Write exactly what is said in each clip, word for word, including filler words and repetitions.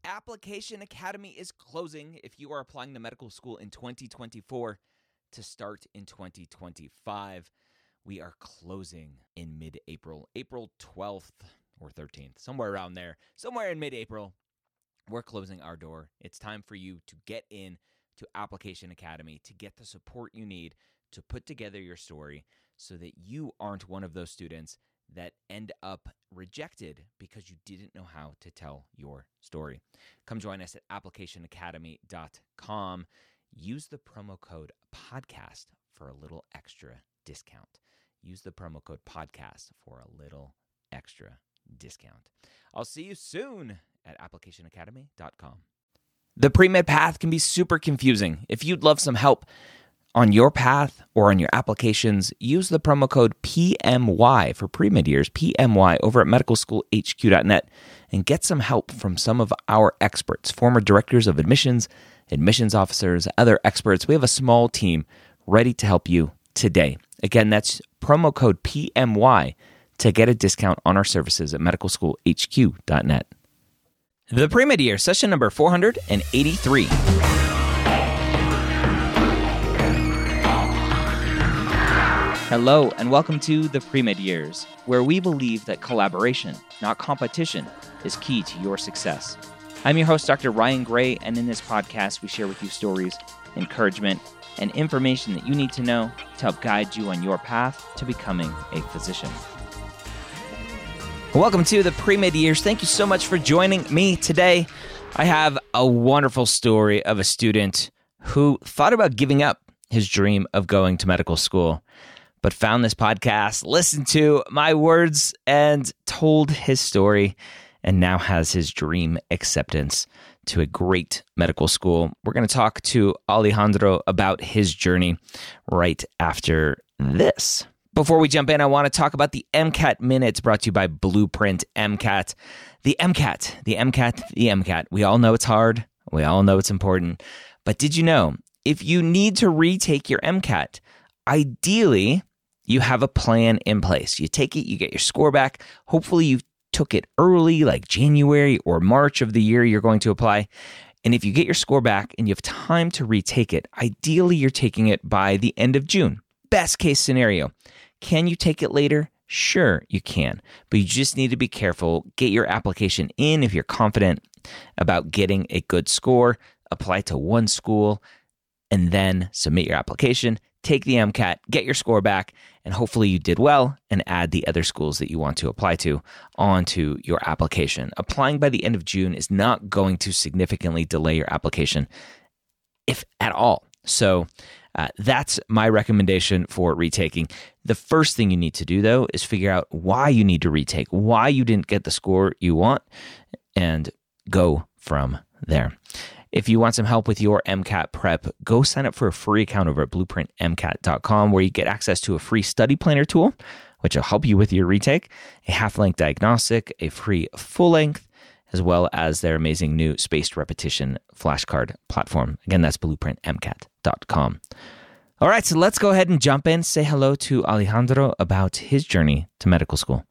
Application Academy is closing if you are applying to medical school in twenty twenty-four to start in twenty twenty-five. We are closing in mid-April, April twelfth or thirteenth, somewhere around there, somewhere in mid-April. We're closing our door. It's time for you to get in to Application Academy to get the support you need to put together your story so that you aren't one of those students that end up rejected because you didn't know how to tell your story. Come join us at application academy dot com. Use the promo code podcast for a little extra discount. Use the promo code podcast for a little extra discount. I'll see you soon at application academy dot com. The pre-med path can be super confusing. If you'd love some help on your path or on your applications, use the promo code P M Y for pre-med years, P M Y, over at medical school h q dot net and get some help from some of our experts, former directors of admissions, admissions officers, other experts. We have a small team ready to help you today. Again, that's promo code P M Y to get a discount on our services at medical school h q dot net. The pre-med year, session number four hundred eighty-three. Hello, and welcome to the Pre-Med Years, where we believe that collaboration, not competition, is key to your success. I'm your host, Doctor Ryan Gray, and in this podcast, we share with you stories, encouragement, and information that you need to know to help guide you on your path to becoming a physician. Welcome to the Pre-Med Years. Thank you so much for joining me today. I have a wonderful story of a student who thought about giving up his dream of going to medical school, but found this podcast, listened to my words, and told his story, and now has his dream acceptance to a great medical school. We're going to talk to Alejandro about his journey right after this. Before we jump in, I want to talk about the MCAT Minutes brought to you by Blueprint MCAT. The MCAT, the MCAT, the MCAT. We all know it's hard. We all know it's important. But did you know, if you need to retake your MCAT, ideally, you have a plan in place. You take it, you get your score back. Hopefully you took it early, like January or March of the year you're going to apply. And if you get your score back and you have time to retake it, ideally you're taking it by the end of June. Best case scenario. Can you take it later? Sure, you can. But you just need to be careful. Get your application in if you're confident about getting a good score. Apply to one school and then submit your application. Take the MCAT, get your score back, and hopefully you did well, and add the other schools that you want to apply to onto your application. Applying by the end of June is not going to significantly delay your application, if at all. So uh, that's my recommendation for retaking. The first thing you need to do, though, is figure out why you need to retake, why you didn't get the score you want, and go from there. If you want some help with your MCAT prep, go sign up for a free account over at blueprint m cat dot com, where you get access to a free study planner tool, which will help you with your retake, a half-length diagnostic, a free full-length, as well as their amazing new spaced repetition flashcard platform. Again, that's blueprint m cat dot com. All right, so let's go ahead and jump in. Say hello to Alejandro about his journey to medical school.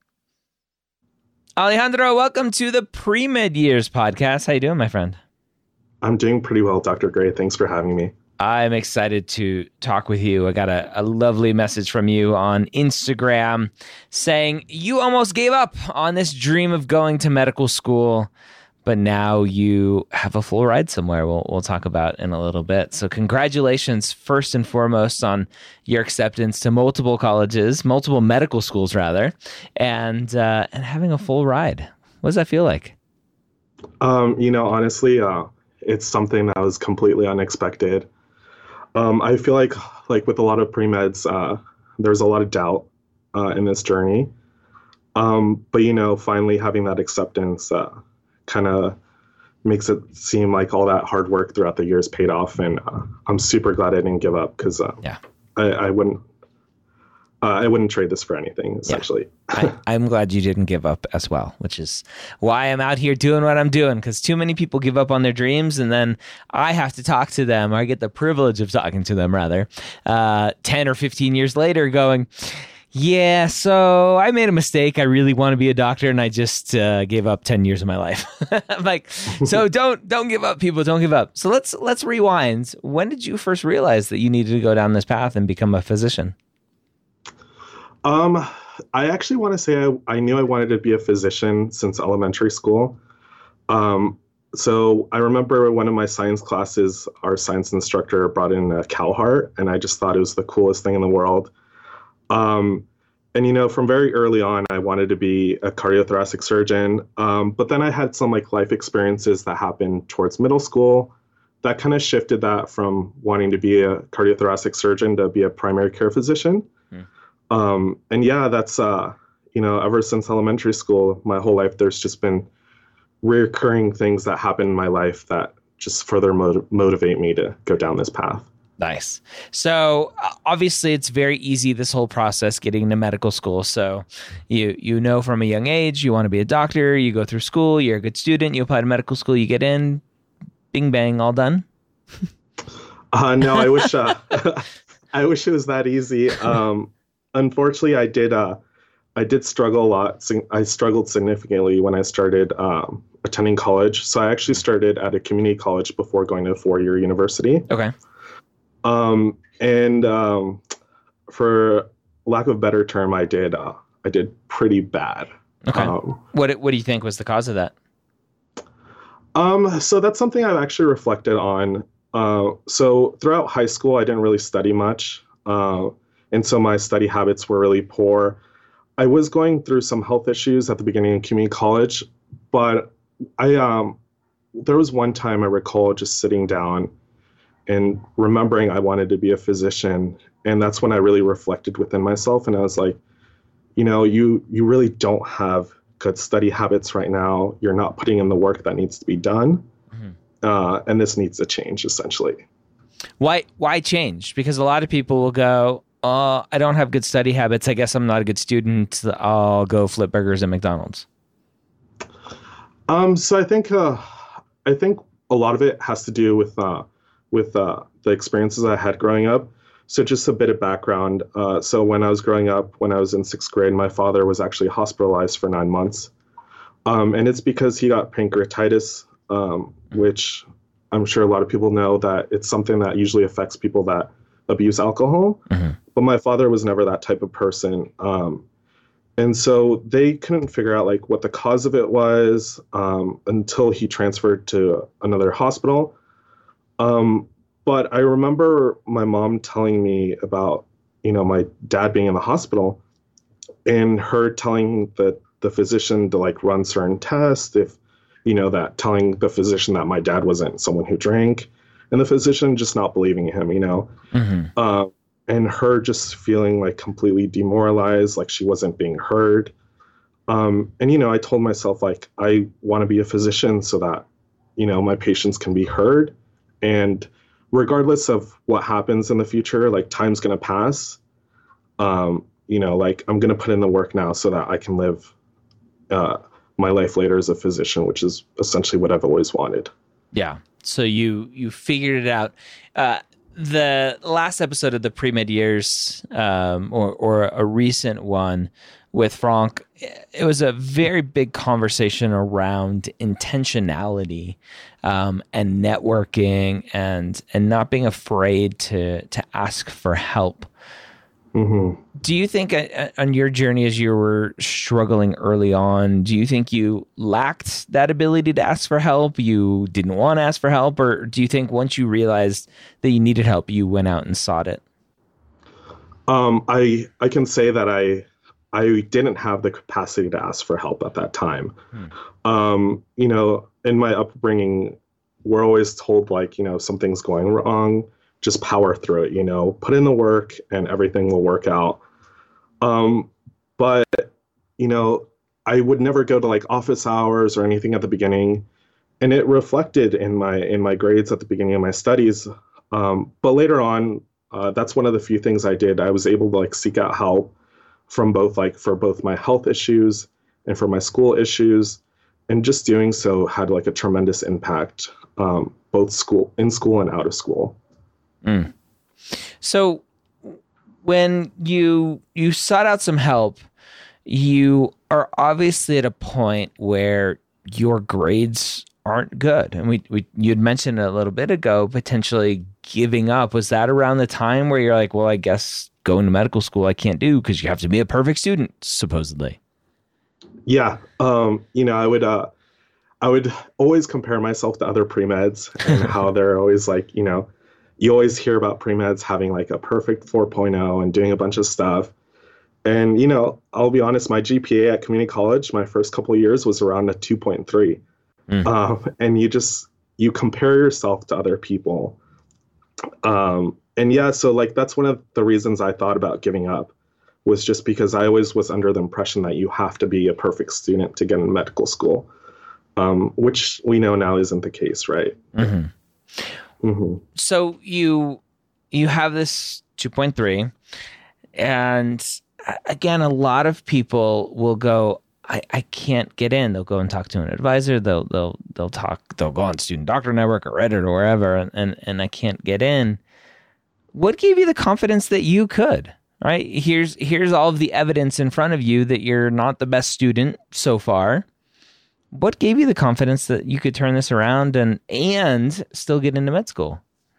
Alejandro, welcome to the Pre-Med Years podcast. How you doing, my friend? I'm doing pretty well, Doctor Gray. Thanks for having me. I'm excited to talk with you. I got a, a lovely message from you on Instagram saying you almost gave up on this dream of going to medical school, but now you have a full ride somewhere. We'll, we'll talk about in a little bit. So congratulations, first and foremost, on your acceptance to multiple colleges, multiple medical schools, rather, and uh, and having a full ride. What does that feel like? Um, you know, honestly, uh, it's something that was completely unexpected. Um, I feel like, like with a lot of pre-meds, uh, there's a lot of doubt uh, in this journey. Um, but, you know, finally having that acceptance uh, kind of makes it seem like all that hard work throughout the years paid off. And uh, I'm super glad I didn't give up because uh, yeah. I, I wouldn't Uh, I wouldn't trade this for anything, essentially. Yeah. I, I'm glad you didn't give up as well, which is why I'm out here doing what I'm doing, because too many people give up on their dreams, and then I have to talk to them, or I get the privilege of talking to them, rather, uh, ten or fifteen years later going, Yeah, so I made a mistake. I really want to be a doctor, and I just uh, gave up ten years of my life. I'm like, so don't don't give up, people. Don't give up. So let's let's rewind. When did you first realize that you needed to go down this path and become a physician? Um, I actually want to say I, I knew I wanted to be a physician since elementary school. Um, so I remember one of my science classes, our science instructor brought in a cow heart, and I just thought it was the coolest thing in the world. Um, and, you know, from very early on, I wanted to be a cardiothoracic surgeon. Um, but then I had some like life experiences that happened towards middle school that kind of shifted that from wanting to be a cardiothoracic surgeon to be a primary care physician. Hmm. Um, and yeah, that's, uh, you know, ever since elementary school, my whole life, there's just been recurring things that happen in my life that just further motiv- motivate me to go down this path. Nice. So uh, obviously it's very easy, this whole process, getting into medical school. So you you know from a young age, you want to be a doctor, you go through school, you're a good student, you apply to medical school, you get in, bing, bang, all done. uh, no, I wish uh, I wish it was that easy. Um, unfortunately, I did uh, I did struggle a lot. I struggled significantly when I started um, attending college. So I actually started at a community college before going to a four-year university. Okay. Um, and, um, for lack of a better term, I did, uh, I did pretty bad. Okay. Um, what, what do you think was the cause of that? Um, so that's something I've actually reflected on. Uh, so throughout high school, I didn't really study much. Uh, and so my study habits were really poor. I was going through some health issues at the beginning of community college, but I, um, there was one time I recall just sitting down and remembering I wanted to be a physician. And that's when I really reflected within myself. And I was like, you know, you, you really don't have good study habits right now. You're not putting in the work that needs to be done. Mm-hmm. Uh, and this needs to change, essentially. Why, why change? Because a lot of people will go, uh, I don't have good study habits. I guess I'm not a good student. I'll go flip burgers at McDonald's. Um, so I think, uh, I think a lot of it has to do with, uh, with uh, the experiences I had growing up. So just a bit of background. Uh, so when I was growing up, when I was in sixth grade, my father was actually hospitalized for nine months. Um, and it's because he got pancreatitis, um, which I'm sure a lot of people know that it's something that usually affects people that abuse alcohol. Mm-hmm. But my father was never that type of person. Um, and so they couldn't figure out like what the cause of it was um, until he transferred to another hospital. Um, but I remember my mom telling me about, you know, my dad being in the hospital and her telling the, the physician to like run certain tests, if, you know, that telling the physician that my dad wasn't someone who drank, and the physician just not believing him, you know, mm-hmm. uh, and her just feeling like completely demoralized, like she wasn't being heard. Um, and, you know, I told myself like, I want to be a physician so that, you know, my patients can be heard. And regardless of what happens in the future, like time's going to pass. Um, you know, like I'm going to put in the work now so that I can live uh, my life later as a physician, which is essentially what I've always wanted. Yeah. So you, you figured it out. Uh, the last episode of the Pre-Med Years, um, or, or a recent one with Franck, it was a very big conversation around intentionality, um, and networking and, and not being afraid to, to ask for help. Mm-hmm. Do you think uh, on your journey as you were struggling early on, do you think you lacked that ability to ask for help? You didn't want to ask for help? Or do you think once you realized that you needed help, you went out and sought it? Um, I, I can say that I, I didn't have the capacity to ask for help at that time. Hmm. Um, you know, in my upbringing, we're always told like, you know, something's going wrong, just power through it, you know, put in the work and everything will work out. Um, but, you know, I would never go to like office hours or anything at the beginning. And it reflected in my, in my grades at the beginning of my studies. Um, but later on, uh, that's one of the few things I did. I was able to like seek out help from both like for both my health issues and for my school issues. And just doing so had like a tremendous impact, um, both school in school and out of school. Mm. So when you you sought out some help, you are obviously at a point where your grades aren't good. And we, we you'd mentioned a little bit ago, potentially giving up. Was that around the time where you're like, well, I guess going to medical school I can't do because you have to be a perfect student, supposedly? Yeah. Um, you know, I would, uh, I would always compare myself to other pre-meds and how they're always like, you know, you always hear about pre-meds having like a perfect four point oh and doing a bunch of stuff. And, you know, I'll be honest, my G P A at community college, my first couple of years was around a two point three. Mm. Um, and you just, you compare yourself to other people. Um, and yeah, so like, that's one of the reasons I thought about giving up, was just because I always was under the impression that you have to be a perfect student to get into medical school, um, which we know now isn't the case, right? Mm-hmm. Mm-hmm. So you, you have this two point three, and again, a lot of people will go, I, I can't get in. They'll go and talk to an advisor. They'll they'll they'll talk. They'll go on Student Doctor Network or Reddit or wherever, and, and and I can't get in. What gave you the confidence that you could? Right? Here's here's all of the evidence in front of you that you're not the best student so far. What gave you the confidence that you could turn this around and and still get into med school?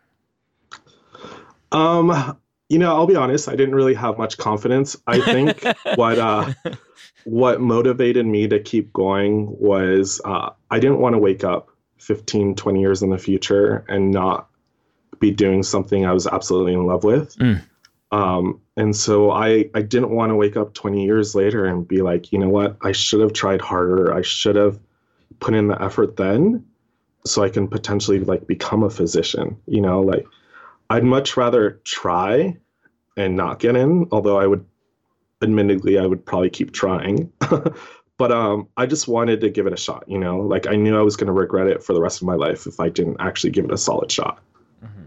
Um, you know, I'll be honest. I didn't really have much confidence. I think what uh. What motivated me to keep going was uh, I didn't want to wake up fifteen, twenty years in the future and not be doing something I was absolutely in love with. Mm. Um, and so I, I didn't want to wake up twenty years later and be like, you know what, I should have tried harder. I should have put in the effort then so I can potentially like become a physician. You know, like I'd much rather try and not get in, although I would admittedly, I would probably keep trying, but um, I just wanted to give it a shot, you know, like I knew I was going to regret it for the rest of my life if I didn't actually give it a solid shot. Mm-hmm.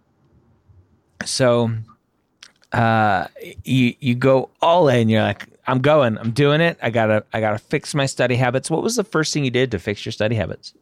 So uh, you, you go all in, you're like, I'm going, I'm doing it. I gotta, I gotta fix my study habits. What was the first thing you did to fix your study habits?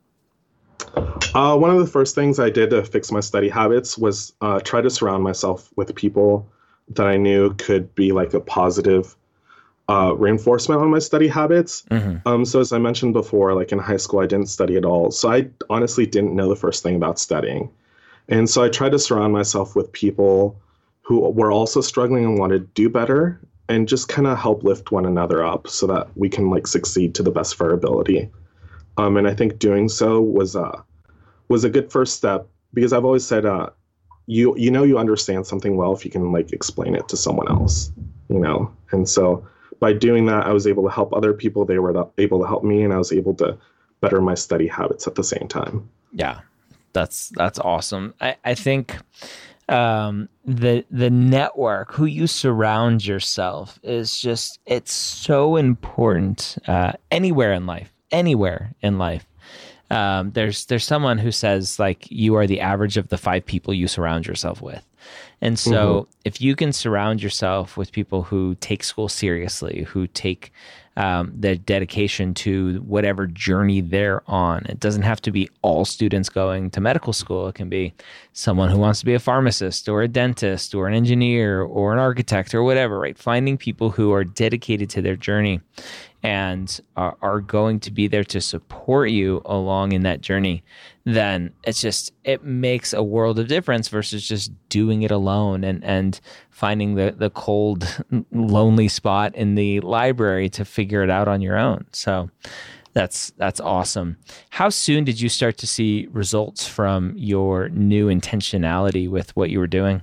Uh, one of the first things I did to fix my study habits was uh, try to surround myself with people that I knew could be like a positive uh, reinforcement on my study habits. Mm-hmm. Um, so as I mentioned before, like in high school, I didn't study at all. So I honestly didn't know the first thing about studying. And so I tried to surround myself with people who were also struggling and wanted to do better and just kind of help lift one another up so that we can like succeed to the best of our ability. Um, and I think doing so was, uh, was a good first step because I've always said, uh, you you know you understand something well if you can like explain it to someone else, you know. And so by doing that, I was able to help other people. They were able to help me, and I was able to better my study habits at the same time. Yeah, that's that's awesome. I, I think um, the the network, who you surround yourself, is just it's so important uh, anywhere in life. Anywhere in life. Um, there's there's someone who says like you are the average of the five people you surround yourself with. And so mm-hmm. if you can surround yourself with people who take school seriously, who take um, their dedication to whatever journey they're on, it doesn't have to be all students going to medical school. It can be someone who wants to be a pharmacist or a dentist or an engineer or an architect or whatever, right? Finding people who are dedicated to their journey and are, are going to be there to support you along in that journey, then it's just, it makes a world of difference versus just doing it alone and, and finding the, the cold, lonely spot in the library to figure it out on your own. So that's, that's awesome. How soon did you start to see results from your new intentionality with what you were doing?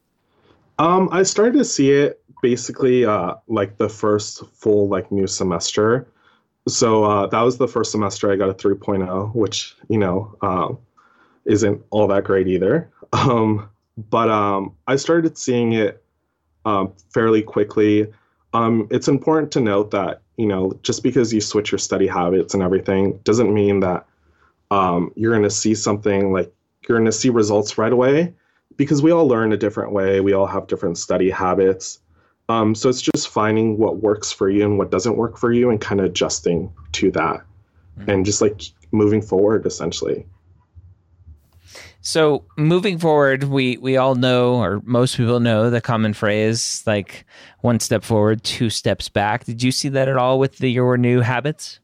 Um, I started to see it basically uh, like the first full like new semester. So uh, that was the first semester I got a three point oh, which, you know, um, isn't all that great either. Um, but um, I started seeing it um, fairly quickly. Um, it's important to note that, you know, just because you switch your study habits and everything doesn't mean that um, you're going to see something like you're going to see results right away, because we all learn a different way. We all have different study habits. Um, so it's just finding what works for you and what doesn't work for you and kind of adjusting to that mm-hmm. and just like moving forward, essentially. So moving forward, we, we all know, or most people know, the common phrase, like one step forward, two steps back. Did you see that at all with the, your new habits?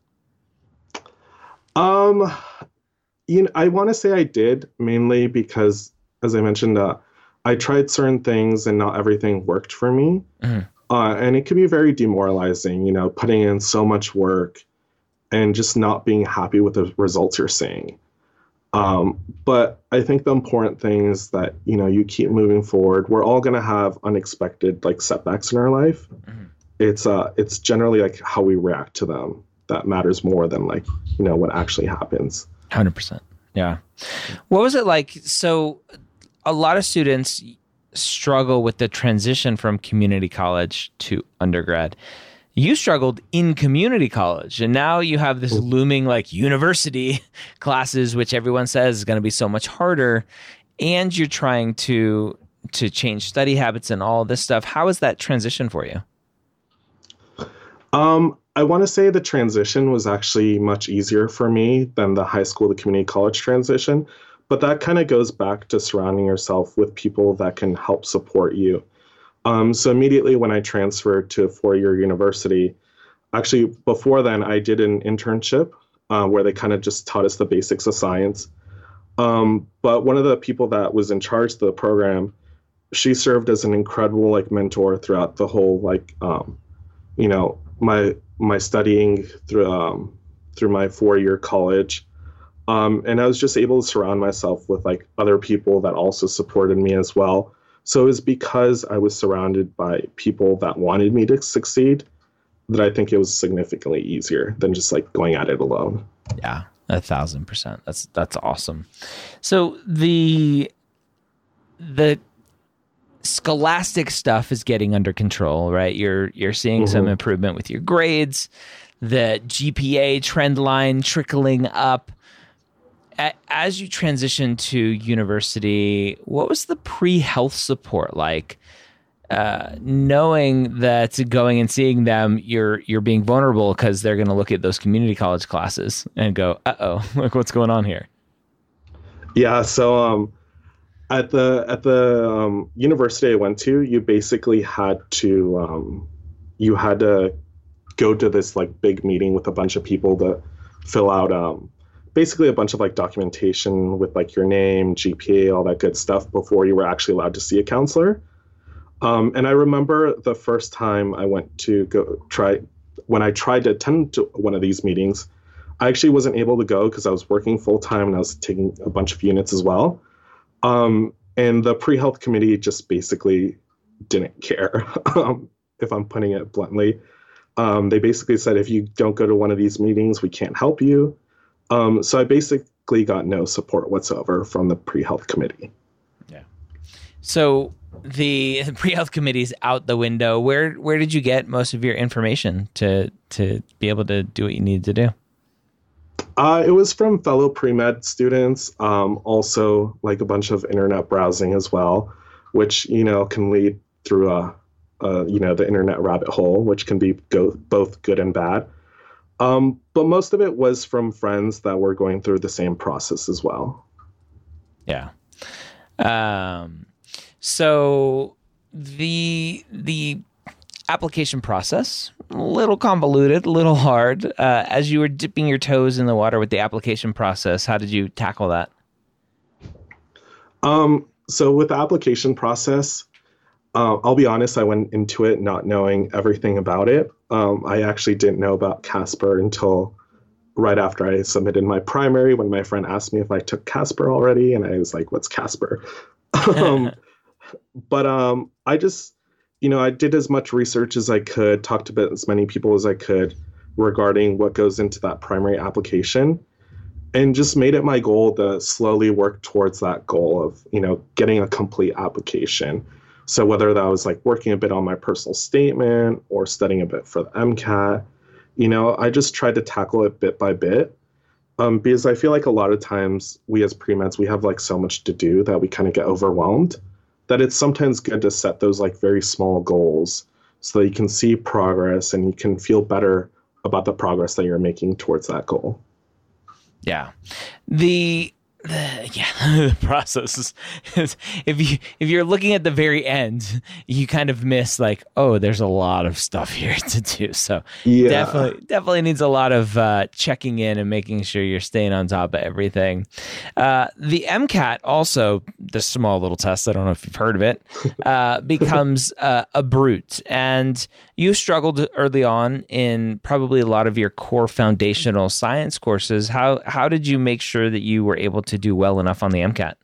Um, you know, I want to say I did, mainly because, as I mentioned, uh, I tried certain things and not everything worked for me. Mm-hmm. Uh, and it can be very demoralizing, you know, putting in so much work and just not being happy with the results you're seeing. Um, but I think the important thing is that, you know, you keep moving forward. We're all going to have unexpected like setbacks in our life. Mm-hmm. It's uh, it's generally like how we react to them that matters more than like, you know, what actually happens. one hundred percent. Yeah. What was it like? So a lot of students struggle with the transition from community college to undergrad. You struggled in community college, and now you have this looming like university classes, which everyone says is going to be so much harder, and you're trying to to change study habits and all this stuff. How is that transition for you? Um, I want to say the transition was actually much easier for me than the high school to community college transition, but that kind of goes back to surrounding yourself with people that can help support you. Um, so immediately when I transferred to a four-year university, actually before then I did an internship uh, where they kind of just taught us the basics of science. Um, but one of the people that was in charge of the program, she served as an incredible like mentor throughout the whole like um, you know my my studying through um, through my four-year college. Um, and I was just able to surround myself with like other people that also supported me as well. So it was because I was surrounded by people that wanted me to succeed that I think it was significantly easier than just like going at it alone. Yeah, a thousand percent. That's that's awesome. So the the scholastic stuff is getting under control, right? You're you're seeing mm-hmm. some improvement with your grades, the G P A trend line trickling up. As you transition to university, what was the pre-health support like? Uh, knowing that going and seeing them, you're you're being vulnerable because they're going to look at those community college classes and go, "Uh-oh, look what's going on here." Yeah. So um, at the at the um, university I went to, you basically had to um, you had to go to this like big meeting with a bunch of people to fill out. Um, basically a bunch of like documentation with like your name, G P A, all that good stuff before you were actually allowed to see a counselor. Um, and I remember the first time I went to go try, when I tried to attend to one of these meetings, I actually wasn't able to go because I was working full time and I was taking a bunch of units as well. Um, and the pre-health committee just basically didn't care, um, if I'm putting it bluntly. Um, they basically said, if you don't go to one of these meetings, we can't help you. Um, so I basically got no support whatsoever from the pre-health committee. Yeah. So the pre-health committee's out the window. Where where did you get most of your information to to be able to do what you needed to do? Uh, it was from fellow pre-med students. Um, also, like a bunch of internet browsing as well, which you know can lead through a, a you know the internet rabbit hole, which can be go, both good and bad. Um, but most of it was from friends that were going through the same process as well. Yeah. Um, so the the application process, a little convoluted, a little hard. Uh, as you were dipping your toes in the water with the application process, how did you tackle that? Um, so with the application process, Uh, I'll be honest, I went into it not knowing everything about it. Um, I actually didn't know about Casper until right after I submitted my primary, when my friend asked me if I took Casper already, and I was like, what's Casper? um, but um, I just, you know, I did as much research as I could, talked to as many people as I could regarding what goes into that primary application, and just made it my goal to slowly work towards that goal of, you know, getting a complete application. So whether that was like working a bit on my personal statement or studying a bit for the MCAT, you know, I just tried to tackle it bit by bit, um, because I feel like a lot of times we as pre-meds, we have like so much to do that we kind of get overwhelmed, that it's sometimes good to set those like very small goals so that you can see progress and you can feel better about the progress that you're making towards that goal. Yeah. The yeah, the process is, is if you if you're looking at the very end, you kind of miss like, oh, there's a lot of stuff here to do. So Yeah. definitely definitely needs a lot of uh, checking in and making sure you're staying on top of everything. Uh, the MCAT also, this small little test, I don't know if you've heard of it, uh, becomes uh, a brute, and you struggled early on in probably a lot of your core foundational science courses. How how did you make sure that you were able to do well enough on the MCAT?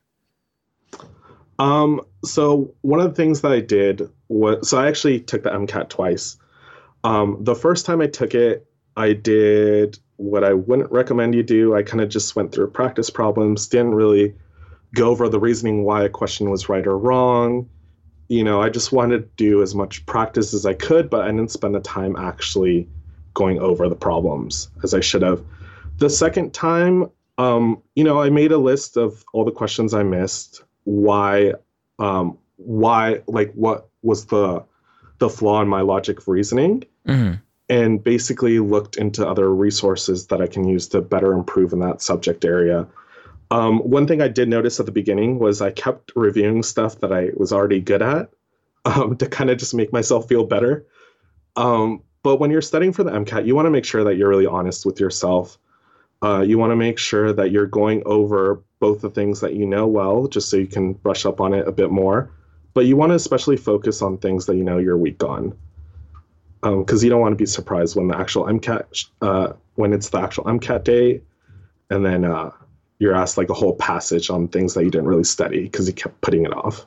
Um, so one of the things that I did was, so I actually took the MCAT twice. Um, the first time I took it, I did what I wouldn't recommend you do. I kind of just went through practice problems, didn't really go over the reasoning why a question was right or wrong. You know, I just wanted to do as much practice as I could, but I didn't spend the time actually going over the problems as I should have. The second time, um, you know, I made a list of all the questions I missed, why, um, why, like what was the the flaw in my logic of reasoning, Mm-hmm. and basically looked into other resources that I can use to better improve in that subject area. Um, one thing I did notice at the beginning was I kept reviewing stuff that I was already good at, um, to kind of just make myself feel better. Um, but when you're studying for the MCAT, you want to make sure that you're really honest with yourself. Uh, you want to make sure that you're going over both the things that you know well, just so you can brush up on it a bit more. But you want to especially focus on things that you know you're weak on, because um, you don't want to be surprised when the actual MCAT, uh, when it's the actual MCAT day, and then uh, you're asked like a whole passage on things that you didn't really study because you kept putting it off.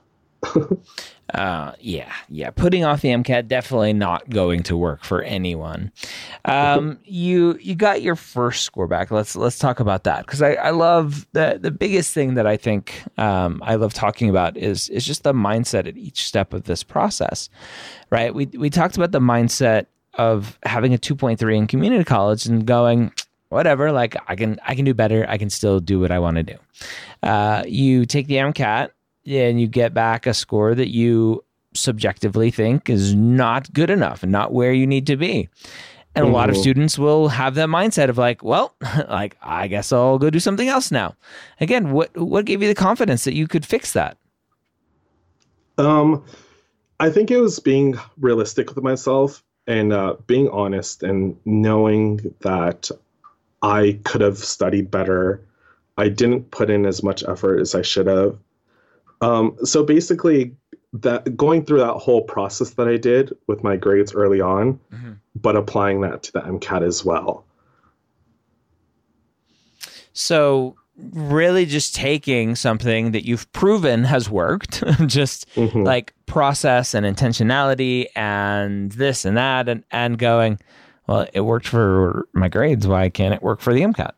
Uh, yeah, yeah. Putting off the MCAT, definitely not going to work for anyone. Um, you you got your first score back. Let's let's talk about that, because I, I love the the biggest thing that I think um, I love talking about is is just the mindset at each step of this process, right? We we talked about the mindset of having a two point three in community college and going, whatever, like I can I can do better. I can still do what I want to do. Uh, you take the MCAT, and you get back a score that you subjectively think is not good enough and not where you need to be. And mm-hmm. a lot of students will have that mindset of like, well, like, I guess I'll go do something else now. Again, what what gave you the confidence that you could fix that? Um, I think it was being realistic with myself and uh, being honest and knowing that I could have studied better. I didn't put in as much effort as I should have. Um, so basically, that going through that whole process that I did with my grades early on, mm-hmm. but applying that to the MCAT as well. So really just taking something that you've proven has worked, just mm-hmm. like process and intentionality and this and that, and, and going, well, it worked for my grades. Why can't it work for the MCAT?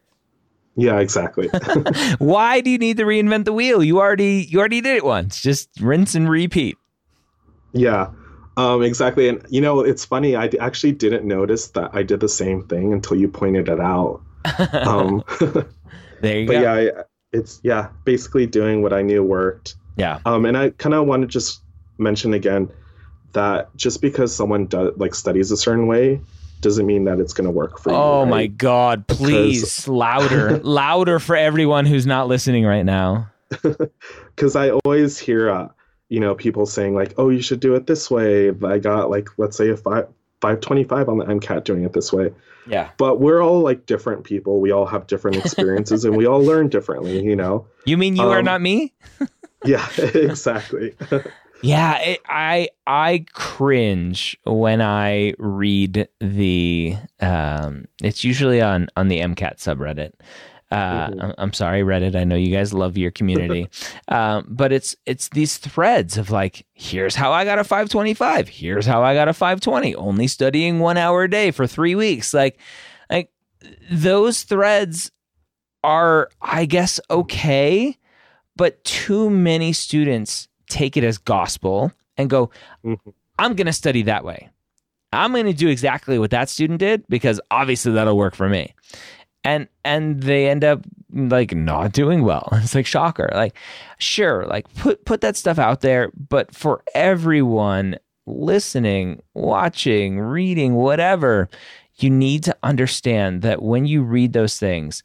Yeah, exactly. Why do you need to reinvent the wheel? You already you already did it once. Just rinse and repeat. Yeah, um, exactly. And, you know, it's funny. I actually didn't notice that I did the same thing until you pointed it out. Um, there you but go. Yeah, I, it's, yeah, basically doing what I knew worked. Yeah. Um, and I kind of want to just mention again that just because someone does like studies a certain way doesn't mean that it's going to work for you. Oh right? my God, please, because... louder, louder for everyone who's not listening right now. Because I always hear, uh, you know, people saying like, oh, you should do it this way. I got like, let's say a five, five twenty-five on the MCAT doing it this way. Yeah. But we're all like different people. We all have different experiences and we all learn differently, you know? You mean you um, are not me? Yeah, exactly. Yeah, it, I I cringe when I read the. Um, it's usually on on the MCAT subreddit. Uh, mm-hmm. I'm, I'm sorry, Reddit. I know you guys love your community, um, but it's it's these threads of like, here's how I got a five twenty-five. Here's how I got a five twenty. Only studying one hour a day for three weeks. Like, like those threads are, I guess, okay, but too many students take it as gospel and go, mm-hmm. I'm going to study that way. I'm going to do exactly what that student did because obviously that'll work for me. And and they end up like not doing well. It's like shocker. Like, sure, like put put that stuff out there, but for everyone listening, watching, reading, whatever, you need to understand that when you read those things,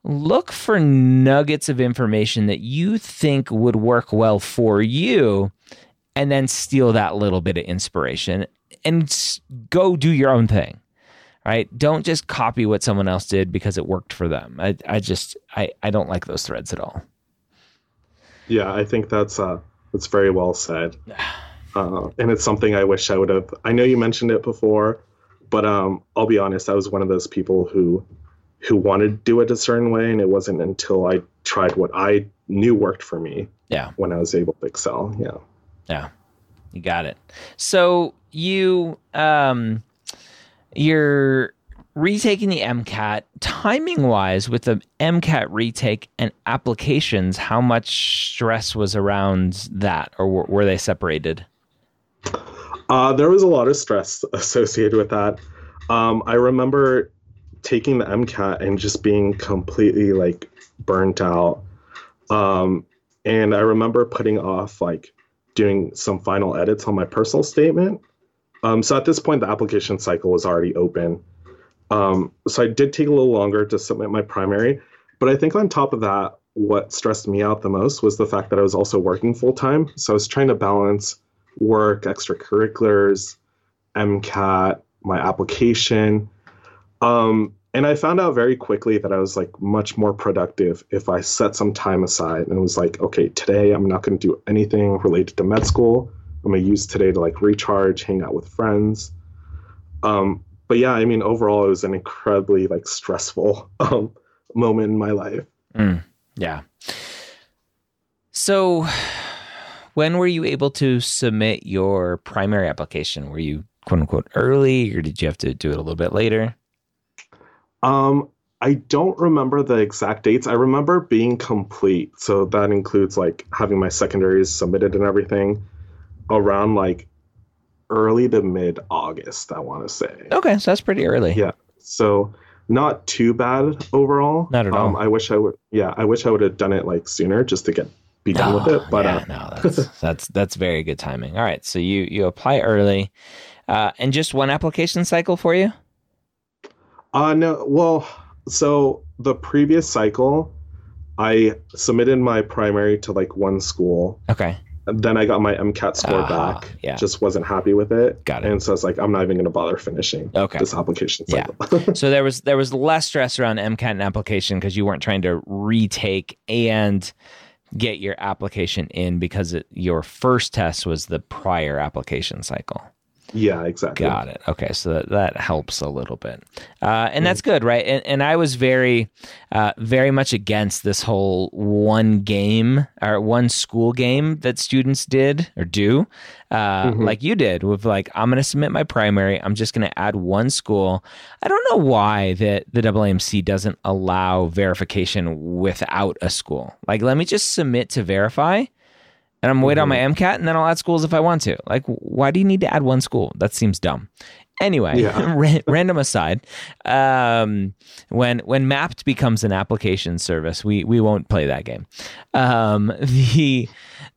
look for nuggets of information that you think would work well for you, and then steal that little bit of inspiration and go do your own thing, right? Don't just copy what someone else did because it worked for them. I, I just, I, I don't like those threads at all. Yeah, I think that's uh, that's very well said. Uh, and it's something I wish I would have. I know you mentioned it before, but um, I'll be honest, I was one of those people who who wanted to do it a certain way, and it wasn't until I tried what I knew worked for me. Yeah. When I was able to excel. Yeah. Yeah. You got it. So you um, you're retaking the MCAT. Timing wise, with the MCAT retake and applications, how much stress was around that, or were, were they separated? Uh, there was a lot of stress associated with that. Um, I remember taking the MCAT and just being completely like burnt out. Um, and I remember putting off like doing some final edits on my personal statement. Um, so at this point, the application cycle was already open. Um, so I did take a little longer to submit my primary. But I think on top of that, what stressed me out the most was the fact that I was also working full time. So I was trying to balance work, extracurriculars, MCAT, my application. Um, and I found out very quickly that I was like much more productive if I set some time aside and was like, okay, today I'm not going to do anything related to med school. I'm going to use today to like recharge, hang out with friends. Um, but yeah, I mean, overall, it was an incredibly like stressful um, moment in my life. Mm, yeah. So when were you able to submit your primary application? Were you quote unquote early, or did you have to do it a little bit later? Um, I don't remember the exact dates. I remember being complete. So that includes like having my secondaries submitted and everything around like early to mid August, I want to say. Okay. So that's pretty early. Yeah. So not too bad overall. Not at all. Um, I wish I would, yeah, I wish I would have done it like sooner just to get, be done oh, with it. But yeah, uh, no, that's, that's, that's very good timing. All right. So you, you apply early, uh, and just one application cycle for you? Uh, no, well, so the previous cycle, I submitted my primary to like one school. Okay. And then I got my MCAT score uh, back. Yeah. Just wasn't happy with it. Got it. And so it's like, I'm not even going to bother finishing okay. this application cycle. Yeah. So there was, there was less stress around MCAT and application because you weren't trying to retake and get your application in because it, your first test was the prior application cycle. Yeah, exactly. Got it. Okay, so that, that helps a little bit, uh, and that's good, right? And, and I was very, uh, very much against this whole one game or one school game that students did or do, uh, mm-hmm. like you did with like, I'm going to submit my primary. I'm just going to add one school. I don't know why that the A A M C doesn't allow verification without a school. Like, let me just submit to verify. And I'm waiting mm-hmm. on my MCAT, and then I'll add schools if I want to. Like, why do you need to add one school? That seems dumb. Anyway, yeah. ra- random aside, um, when when Mapped becomes an application service, we we won't play that game. Um, the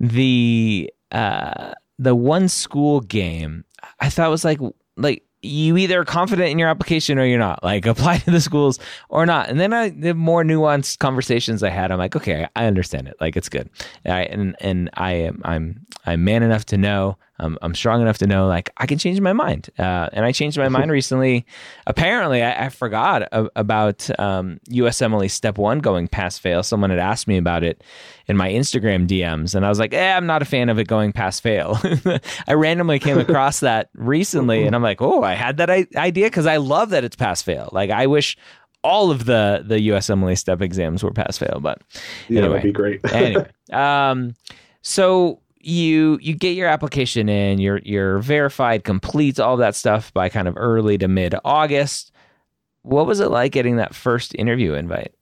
the uh, the one school game, I thought was like like. You either are confident in your application or you're not. Like, apply to the schools or not. And then I, the more nuanced conversations I had, I'm like, okay, I understand it. Like, it's good. I, and and I am I'm I'm man enough to know. Um, I'm strong enough to know, like, I can change my mind. Uh, and I changed my mind recently. Apparently, I, I forgot a, about um, U S M L E Step One going pass fail. Someone had asked me about it in my Instagram D Ms, and I was like, eh, I'm not a fan of it going pass fail. I randomly came across that recently, and I'm like, oh, I had that I- idea because I love that it's pass fail. Like, I wish all of the the U S M L E Step exams were pass fail, but yeah, anyway, that'd be great. anyway, um, so. You you get your application in, you're you're verified, complete all that stuff by kind of early to mid August. What was it like getting that first interview invite?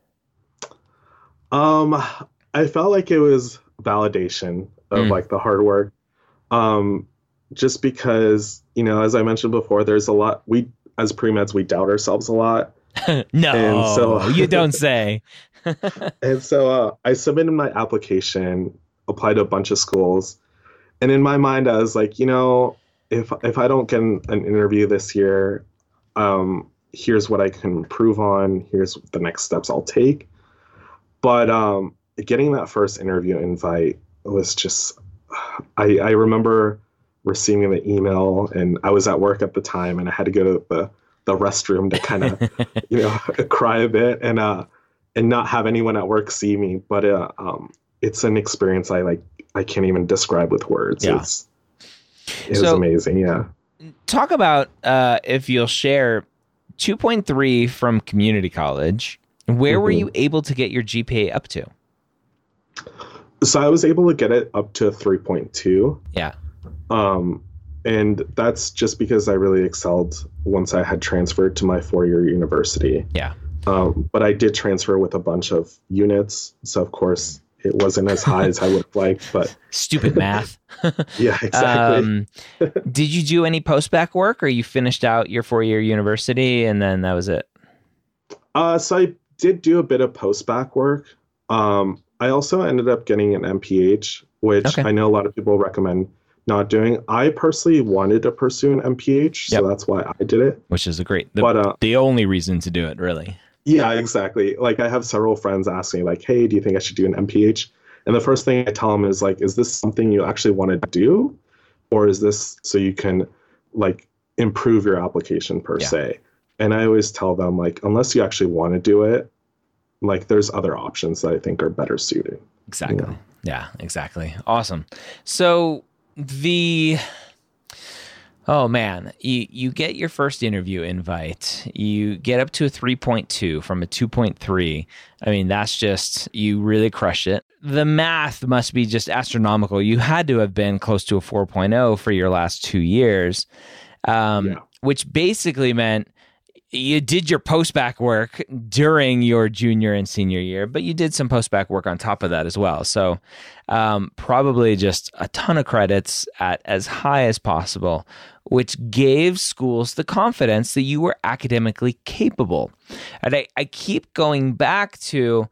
Um, I felt like it was validation of mm. like the hard work. Um, just because, you know, as I mentioned before, there's a lot we as pre-meds we doubt ourselves a lot. no, and so, you don't say. and so uh, I submitted my application. Applied to a bunch of schools. And in my mind, I was like, you know, if if I don't get an, an interview this year, um, here's what I can improve on. Here's the next steps I'll take. But um, getting that first interview invite was just, I, I remember receiving the email, and I was at work at the time, and I had to go to the, the restroom to kind of, you know, cry a bit and uh, and not have anyone at work see me. But uh, um, it's an experience I like. I can't even describe with words. Yeah. It's, it was so, amazing. Yeah. Talk about, uh, if you'll share, two point three from community college. Where mm-hmm. were you able to get your G P A up to? So I was able to get it up to three point two. Yeah. Um, and that's just because I really excelled once I had transferred to my four-year university. Yeah. Um, but I did transfer with a bunch of units. So, of course, it wasn't as high as I would have liked. But stupid math. Yeah, exactly. Um, did you do any post-bac work, or you finished out your four-year university and then that was it? Uh, so I did do a bit of post-bac work. Um, I also ended up getting an M P H, which okay. I know a lot of people recommend not doing. I personally wanted to pursue an M P H, yep. so that's why I did it. Which is a great, the, but, uh, the only reason to do it, really. Yeah, exactly. Like, I have several friends asking, like, hey, do you think I should do an M P H? And the first thing I tell them is, like, is this something you actually want to do? Or is this so you can, like, improve your application per yeah. se? And I always tell them, like, unless you actually want to do it, like, there's other options that I think are better suited. Exactly. You know? Yeah, exactly. Awesome. So the... Oh man, you, you get your first interview invite, you get up to a three point two from a two point three. I mean, that's just, you really crushed it. The math must be just astronomical. You had to have been close to a four point oh for your last two years, um, yeah. which basically meant you did your post-bac work during your junior and senior year, but you did some post-bac work on top of that as well. So um, probably just a ton of credits at as high as possible, which gave schools the confidence that you were academically capable. And I, I keep going back to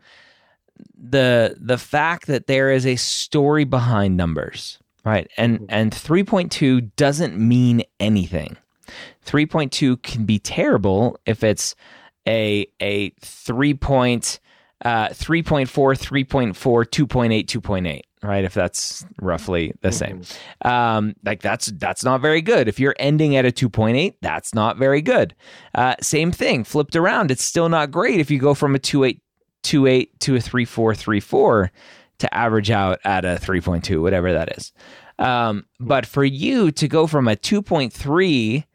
the the fact that there is a story behind numbers, right? And mm-hmm. and three point two doesn't mean anything. three point two can be terrible if it's a a three point uh three point four, three point four, two point eight, two point eight, right? If that's roughly the same. Mm-hmm. Um like that's that's not very good. If you're ending at a two point eight, that's not very good. Uh same thing, flipped around, it's still not great if you go from a two point eight, two point eight to a three point four, three point four to average out at a three point two, whatever that is. Um but for you to go from a two point three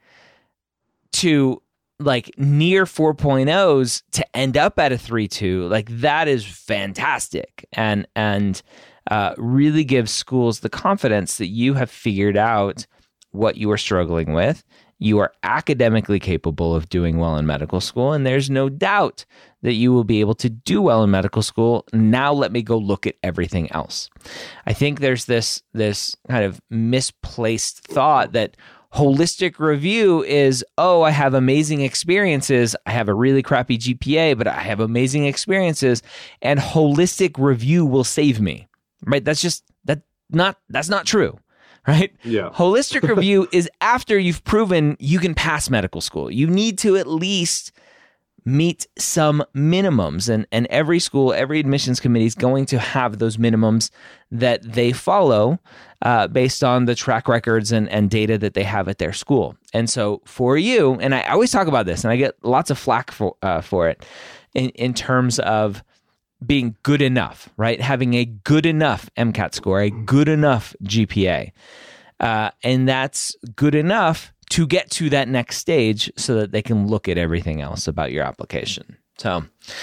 to like near four point ohs to end up at a three point two, like that is fantastic, and and uh, really gives schools the confidence that you have figured out what you are struggling with. You are academically capable of doing well in medical school, and there's no doubt that you will be able to do well in medical school. Now let me go look at everything else. I think there's this this kind of misplaced thought that holistic review is, oh, I have amazing experiences. I have a really crappy G P A, but I have amazing experiences, and holistic review will save me. Right? That's just that not that's not true. Right? Yeah. Holistic review is after you've proven you can pass medical school. You need to at least meet some minimums, and, and every school, every admissions committee is going to have those minimums that they follow uh, based on the track records and, and data that they have at their school. And so for you, and I always talk about this, and I get lots of flack for uh, for it in, in terms of being good enough, right? Having a good enough MCAT score, a good enough G P A. Uh, and that's good enough to get to that next stage so that they can look at everything else about your application. So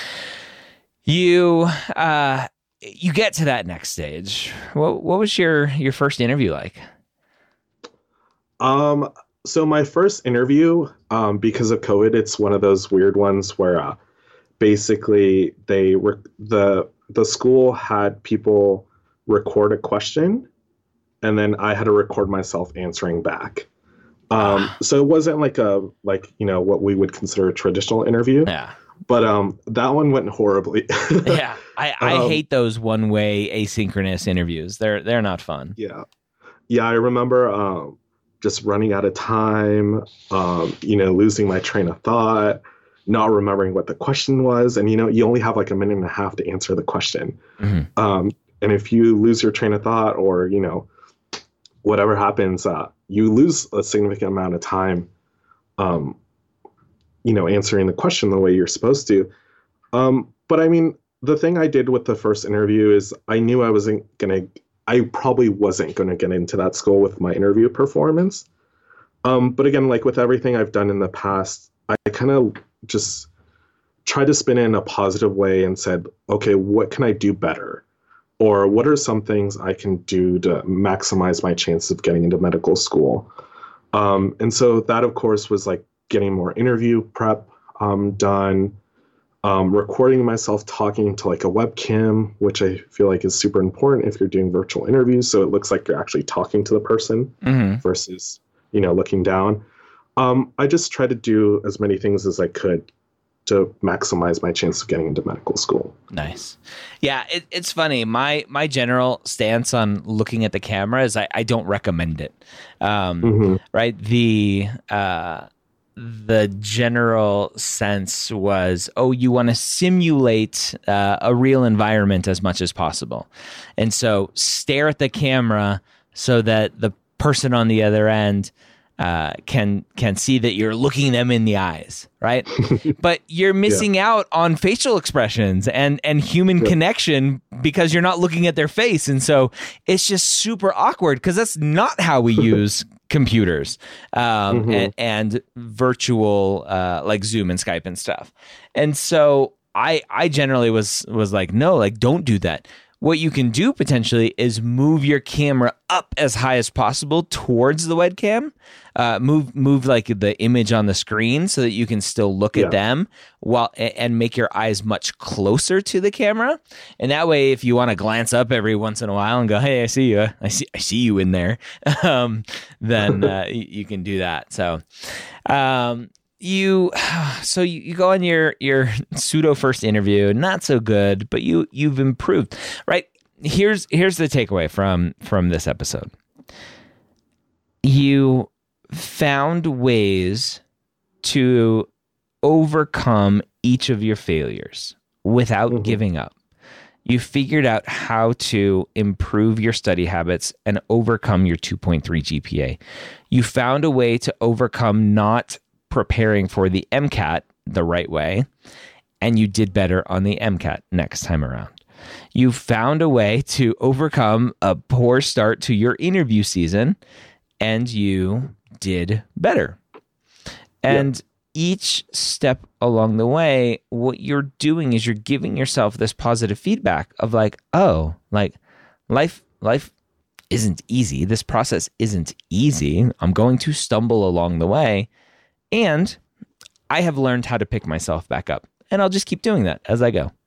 you uh, you get to that next stage. What what was your your first interview like? Um. So my first interview, um, because of COVID, it's one of those weird ones where uh, basically they were the the school had people record a question, and then I had to record myself answering back. Um, so it wasn't like a, like, you know, what we would consider a traditional interview. Yeah. But um, that one went horribly. yeah. I, I um, hate those one-way asynchronous interviews. They're they're not fun. Yeah. Yeah, I remember um, just running out of time, um, you know, losing my train of thought. not remembering what the question was. And, you know, you only have like a minute and a half to answer the question. Mm-hmm. Um, and if you lose your train of thought or, you know, whatever happens, uh, you lose a significant amount of time, um, you know, answering the question the way you're supposed to. Um, but I mean, the thing I did with the first interview is I knew I wasn't going to, I probably wasn't going to get into that school with my interview performance. Um, but again, like with everything I've done in the past, I kind of just tried to spin it in a positive way and said, okay, what can I do better? Or what are some things I can do to maximize my chances of getting into medical school? Um, and so that, of course, was like getting more interview prep um, done, um, recording myself talking to like a webcam, which I feel like is super important if you're doing virtual interviews. So it looks like you're actually talking to the person mm-hmm. versus, you know, looking down. Um, I just tried to do as many things as I could to maximize my chance of getting into medical school. Nice. Yeah, it, it's funny. My my general stance on looking at the camera is I, I don't recommend it. Um, mm-hmm. Right? The uh, the general sense was, oh, you want to simulate uh, a real environment as much as possible. And so stare at the camera so that the person on the other end Uh, can can see that you're looking them in the eyes, right? But you're missing yeah. out on facial expressions and and human yeah. connection because you're not looking at their face, and so it's just super awkward because that's not how we use computers um, mm-hmm. and, and virtual uh, like Zoom and Skype and stuff. And so I I generally was was like, no, like don't do that. What you can do potentially is move your camera up as high as possible towards the webcam. Uh, move move like the image on the screen so that you can still look yeah. at them while and make your eyes much closer to the camera. And that way, if you want to glance up every once in a while and go, "Hey, I see you. I see I see you in there," um, then uh, you can do that. So. Um, You so you, you go on your your pseudo first interview, not so good, but you you've improved, right? Here's here's the takeaway from from this episode. You found ways to overcome each of your failures without mm-hmm. giving up. You figured out how to improve your study habits and overcome your two point three G P A. You found a way to overcome not preparing for the MCAT the right way, and you did better on the MCAT next time around. You found a way to overcome a poor start to your interview season, and you did better. And yep. each step along the way, what you're doing is you're giving yourself this positive feedback of like, oh, like life, life isn't easy. This process isn't easy. I'm going to stumble along the way. And I have learned how to pick myself back up. And I'll just keep doing that as I go.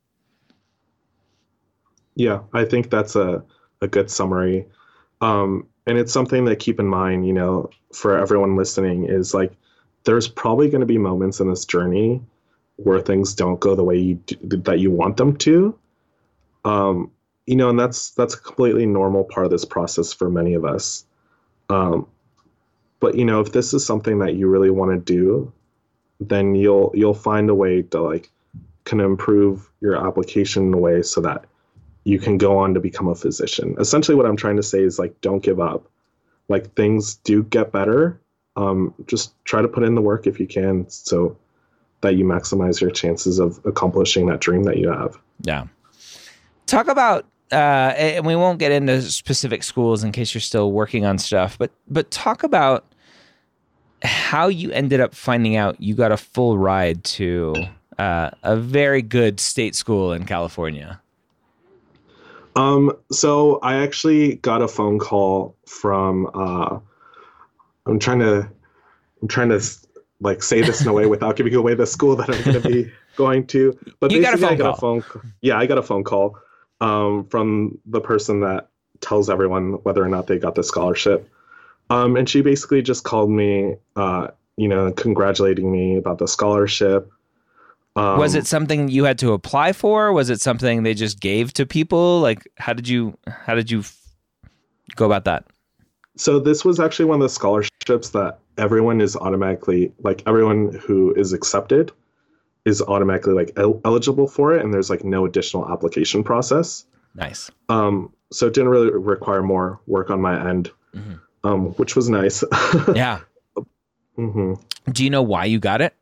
Yeah, I think that's a, a good summary. Um, and it's something to keep in mind, you know, for everyone listening is like, there's probably going to be moments in this journey where things don't go the way you do, that you want them to. Um, you know, and that's that's a completely normal part of this process for many of us. Um, But, you know, if this is something that you really want to do, then you'll you'll find a way to like kind of improve your application in a way so that you can go on to become a physician. Essentially, what I'm trying to say is like, don't give up. Like things do get better. Um, just try to put in the work if you can so that you maximize your chances of accomplishing that dream that you have. Yeah. Talk about Uh, and we won't get into specific schools in case you're still working on stuff, but but talk about how you ended up finding out you got a full ride to uh, a very good state school in California. Um, so I actually got a phone call from. Uh, I'm trying to, I'm trying to like say this in a way without giving away the school that I'm going to be going to. But you got a phone I got call. a phone. Yeah, I got a phone call. Um, from the person that tells everyone whether or not they got the scholarship. Um, and she basically just called me, uh, you know, congratulating me about the scholarship. Um, was it something you had to apply for? Was it something they just gave to people? Like, how did you, how did you f- go about that? So this was actually one of the scholarships that everyone is automatically, like everyone who is accepted is automatically like el- eligible for it, and there's like no additional application process. Nice. Um, so it didn't really require more work on my end, mm-hmm. um, which was nice. Yeah. Mm-hmm. Do you know why you got it?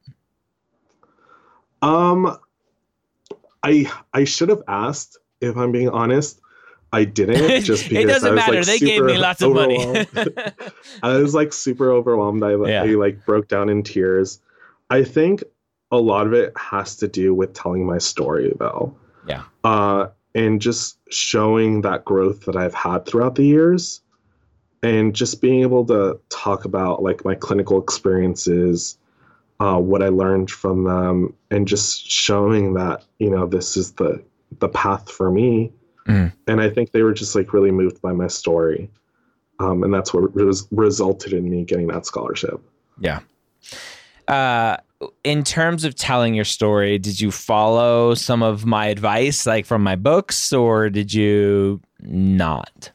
Um, I I should have asked, if I'm being honest. I didn't, just because it doesn't I was, matter. Like, they gave me lots of money. I was like super overwhelmed. I, yeah. I like broke down in tears. I think a lot of it has to do with telling my story, though. Yeah. Uh, and just showing that growth that I've had throughout the years, and just being able to talk about like my clinical experiences, uh, what I learned from them, and just showing that, you know, this is the the path for me. Mm. And I think they were just like really moved by my story. Um, and that's what res- resulted in me getting that scholarship. Yeah. Uh, in terms of telling your story, did you follow some of my advice, like from my books, or did you not?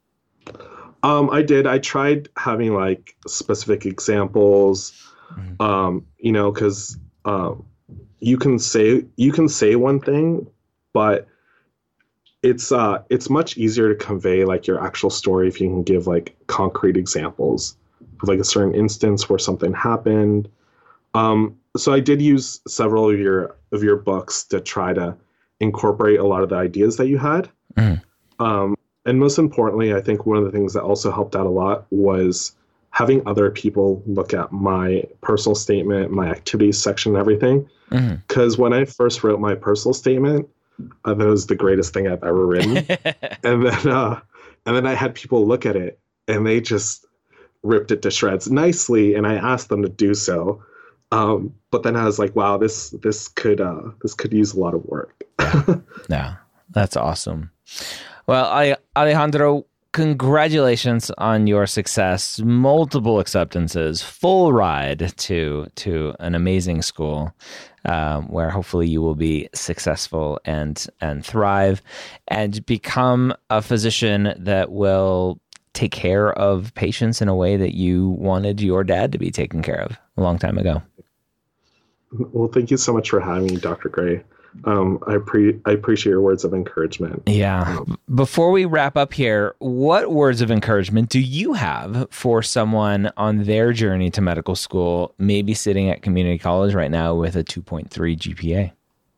Um, I did. I tried having like specific examples, mm. um, you know, because um, you can say you can say one thing, but it's uh it's much easier to convey like your actual story if you can give like concrete examples of like a certain instance where something happened. Um, so I did use several of your of your books to try to incorporate a lot of the ideas that you had. Mm. Um, and most importantly, I think one of the things that also helped out a lot was having other people look at my personal statement, my activities section, and everything. Because mm-hmm. when I first wrote my personal statement, Uh, that was the greatest thing I've ever written. and then uh, and then I had people look at it and they just ripped it to shreds nicely, and I asked them to do so. Um, but then I was like, wow, this this could uh, this could use a lot of work. yeah. yeah, that's awesome. Well, I, Alejandro, congratulations on your success. Multiple acceptances, full ride to to an amazing school. Um, where hopefully you will be successful and and thrive and become a physician that will take care of patients in a way that you wanted your dad to be taken care of a long time ago. Well, thank you so much for having me, Doctor Gray. Um, I pre- I appreciate your words of encouragement. Yeah. Um, Before we wrap up here, what words of encouragement do you have for someone on their journey to medical school, maybe sitting at community college right now with a two point three G P A?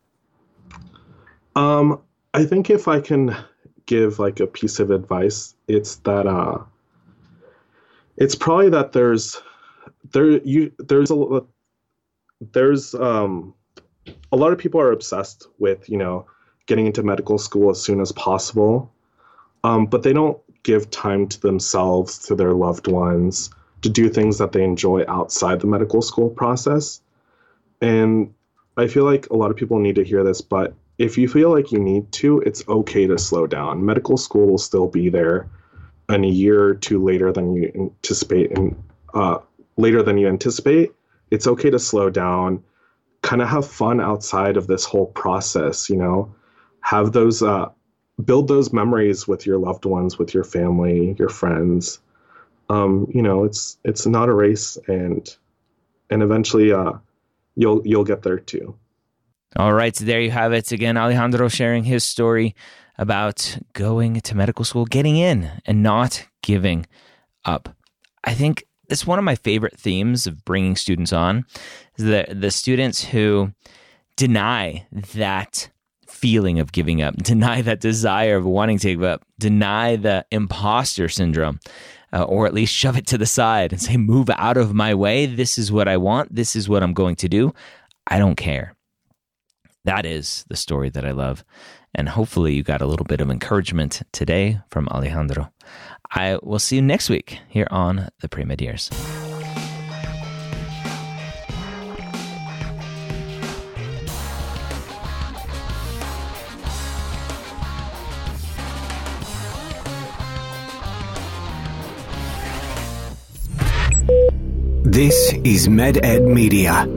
Um, I think if I can give like a piece of advice, it's that uh, it's probably that there's there you there's a there's um. a lot of people are obsessed with, you know, getting into medical school as soon as possible, um, but they don't give time to themselves, to their loved ones, to do things that they enjoy outside the medical school process. And I feel like a lot of people need to hear this, but if you feel like you need to, it's okay to slow down. Medical school will still be there in a year or two later than you anticipate, and uh, later than you anticipate. It's okay to slow down. Kind of have fun outside of this whole process, you know, have those, uh, build those memories with your loved ones, with your family, your friends. Um, you know, it's, it's not a race, and, and eventually, uh, you'll, you'll get there too. All right. So there you have it. Again, Alejandro sharing his story about going to medical school, getting in and not giving up. I think it's one of my favorite themes of bringing students on, is the, the students who deny that feeling of giving up, deny that desire of wanting to give up, deny the imposter syndrome, uh, or at least shove it to the side and say, move out of my way. This is what I want. This is what I'm going to do. I don't care. That is the story that I love. And hopefully you got a little bit of encouragement today from Alejandro. I will see you next week here on the Pre-Med Years. This is MedEd Media.